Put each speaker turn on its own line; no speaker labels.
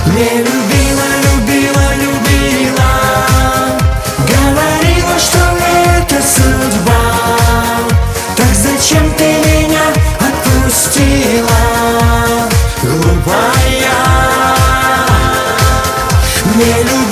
Не любила, любила, любила, говорила, что это судьба. Так зачем ты меня отпустила, глупая? Не любила.